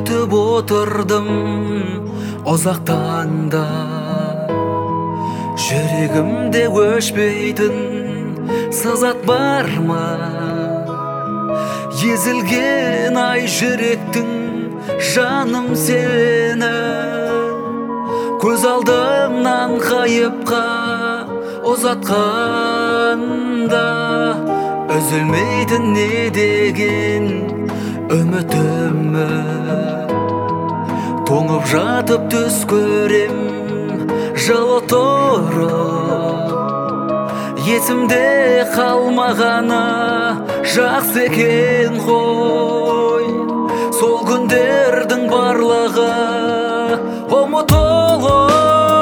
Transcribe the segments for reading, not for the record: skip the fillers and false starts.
күтіп отырдым ұзақтан да. Жүрегімде өшпейтін сызат бар ма? Езілген ай жүректің жаным сені. Көз алдымнан ғайыпқа ұзатқанда, үзілмейтін не деген үмітімі. Тоңып жатып түс көрем жылы тұрып, есімде қалмағаны жақсы екен ғой. Сол күндердің барлығы ұмытылып,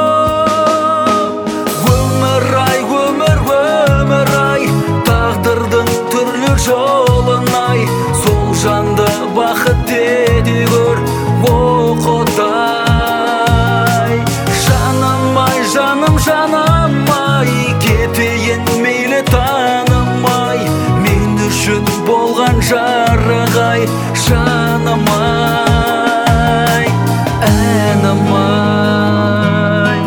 өмір-ай, өмір-ай, тағдырдың түрлі жолын-ай, сол жанды бақыт ете көр, о Құдай. Жаным-ай, жаным-ай, кетейін мейлі танымай, мен үшін болған жарық-ай, жаным-ай, әнім-ай.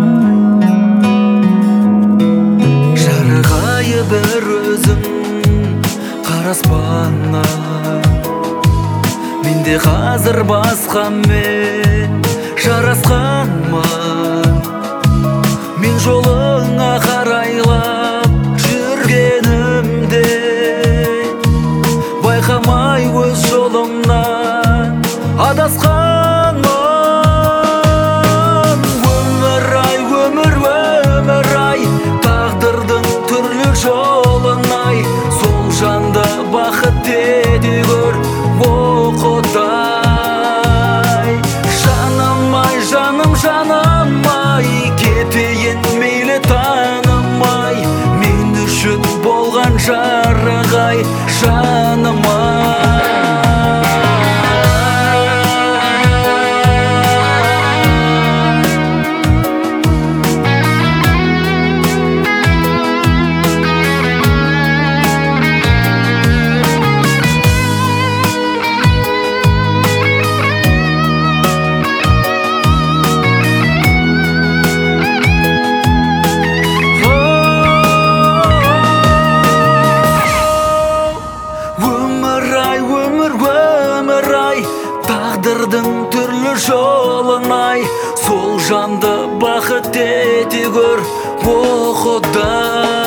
Жарық-ай бір өзің қараспаннан, менде қазір басқамен жарасқанмын. Мен жолыңа қарайлап жүргенімде, байқамай өз жолымнан адасқанмын. Өмір-ай, өмір-ай, тағдырдың түрлі жолын-ай, сол жанды бақыт ете көр, о Құдай. Жаным-ай, жаным-ай, кетейін мейлі танымай, мен үшін болған жарық-ай, жаным-ай. Өмір-ай, тағдырдың түрлі жолын-ай, сол жанды бақыт ете көр, о Құдай.